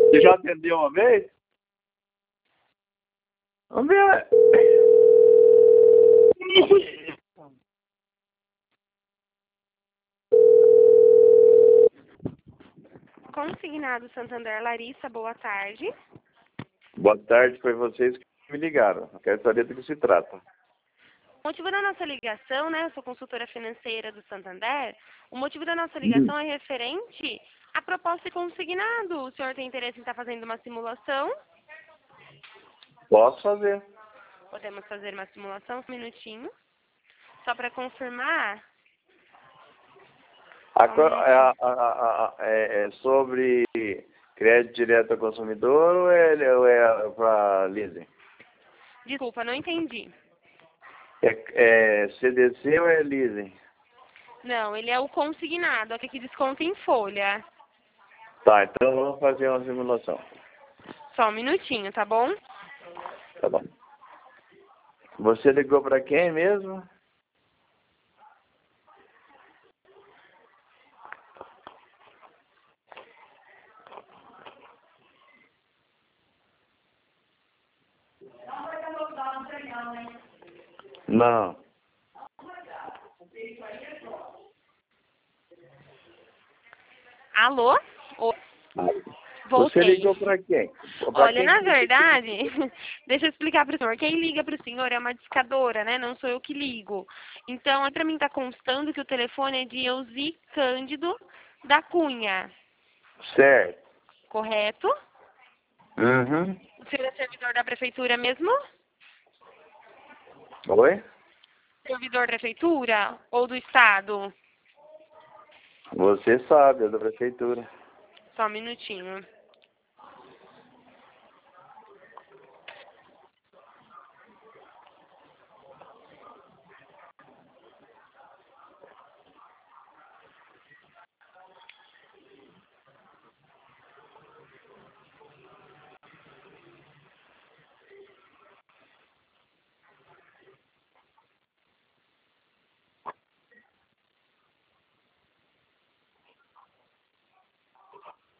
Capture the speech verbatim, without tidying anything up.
Você já atendeu uma vez? Vamos ver. Consignado Santander, Larissa, boa tarde. Boa tarde, foi vocês que me ligaram. Quero saber do que se trata. O motivo da nossa ligação, né, eu sou consultora financeira do Santander, o motivo da nossa ligação é referente à proposta de consignado. O senhor tem interesse em estar fazendo uma simulação? Posso fazer. Podemos fazer uma simulação, um minutinho. Só para confirmar. A, Só um co- a- minutinho. a- a- a- é, é sobre crédito direto ao consumidor ou é, ou é para leasing? Desculpa, não entendi. É, é C D C ou é leasing? Não, ele é o consignado, aquele que desconta em folha. Tá, então vamos fazer uma simulação. Só um minutinho, tá bom? Tá bom. Você ligou para quem mesmo? Não. Alô? Oi, Você voltei. ligou para quem? Pra Olha, quem na que você... verdade, deixa eu explicar para o senhor. Quem liga para o senhor é uma discadora, né? Não sou eu que ligo. Então, é para mim tá constando que o telefone é de Euzi Cândido da Cunha, Certo. correto? Uhum. O senhor é servidor da prefeitura mesmo? Oi? Servidor da prefeitura ou do estado? Você sabe, é da prefeitura. Só um minutinho.